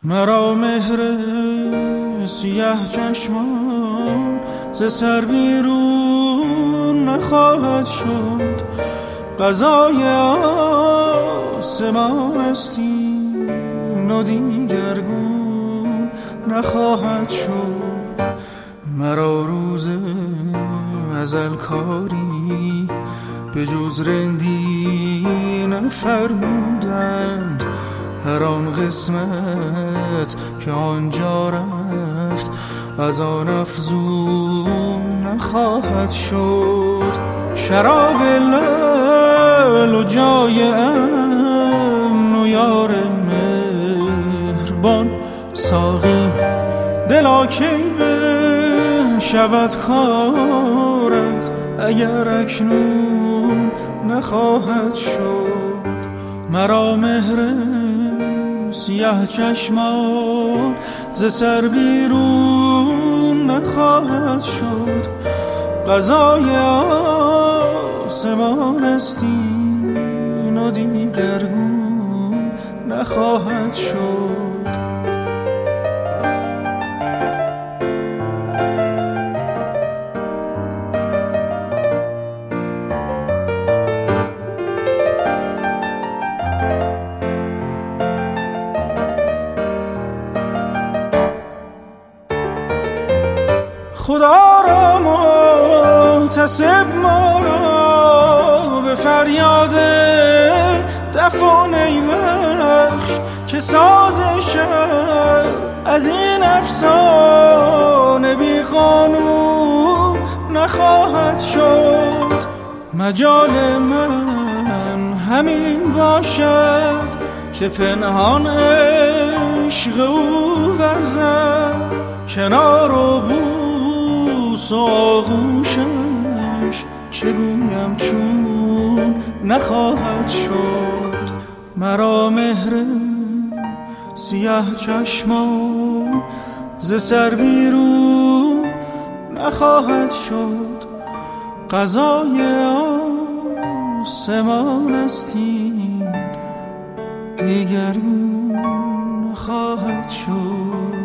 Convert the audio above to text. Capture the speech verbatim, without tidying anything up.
مرا مهر سیه چشمان ز سر بیرون نخواهد شد، قضای آسمان استین و دیگرگون نخواهد شد. مرا روز ازل کاری به جز رندی نفرمودند، هر آن قسمت که آنجا رفت از آن افزون نخواهد شد. شراب لعل و جای امن و یار مهربان ساقی، دلا کی به شود کارت اگر اکنون نخواهد شد. مرا مهر سیاه چشمان ز سر بیرون نخواهد شد، قضای آسمان استین و دیگرگون نخواهد شد. خدا را محتسب ما را به فریاد دفن ای بخش، که سازش از این افسانه بی قانون نخواهد شد. مجال من همین باشد که پنهان عشق او ورزم، کنار و بوس و آغوشش چگویم چون نخواهد شد. مرا مهر سیاه چشمان ز سر بیرون نخواهد شد، قضای آسمان استین دیگرگون نخواهد شد.